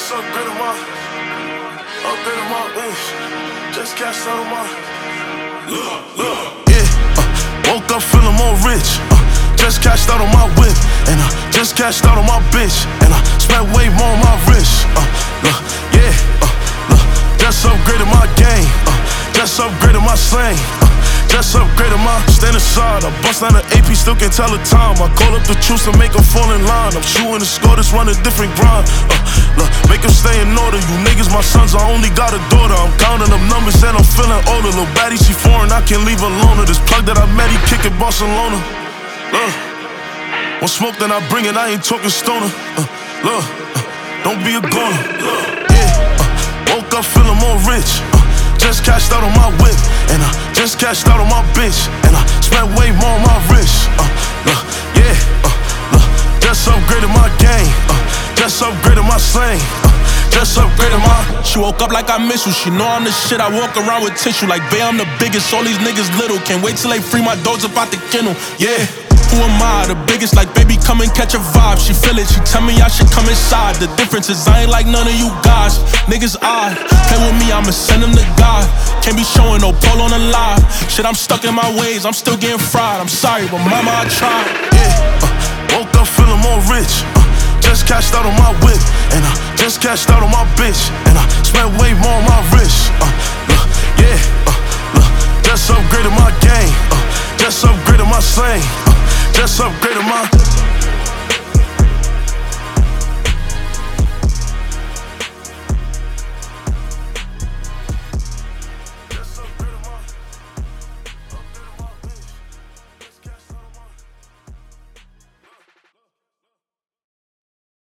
Just upgraded my bitch. Just cashed out on my. Yeah, woke up feeling more rich. Just cashed out on my whip, and I just cashed out on my bitch, and I spent way more on my wrist. Just upgraded my game. Just upgraded my slang. Just upgraded my stand aside. I bust down the AP, still can tell the time. I call up the troops and make them fall in line. I'm shooting the score, just run a different grind. Make them stay in order. You niggas, my sons, I only got a daughter. I'm counting them numbers and I'm feeling older. Lil' baddie, she foreign, I can't leave alone. This plug that I met, he kickin' Barcelona. Want smoke, then I bring it, I ain't talking stoner. Don't be a goner. Woke up feeling more rich. Just cashed out on my whip, and I just cashed out on my bitch, and I spent way more on my wrist. Just upgraded my game. Just upgraded my slang. Just upgraded my. She woke up like I miss you. She know I'm the shit. I walk around with tissue like, bae, I'm the biggest. All these niggas little. Can't wait till they free my dogs up out the kennel. Yeah. Who am I? The biggest, like, baby, come and catch a vibe. She feel it, she tell me I should come inside. The difference is I ain't like none of you guys. Niggas odd, play with me, I'ma send them to God. Can't be showing no pole on the live. Shit, I'm stuck in my ways, I'm still getting fried. I'm sorry, but mama, I tried. Woke up feeling more rich. Just cashed out on my whip, and I just cashed out on my bitch, and I spent way more on my wrist. Just upgraded my game. Just upgraded my slang. Just upgraded my.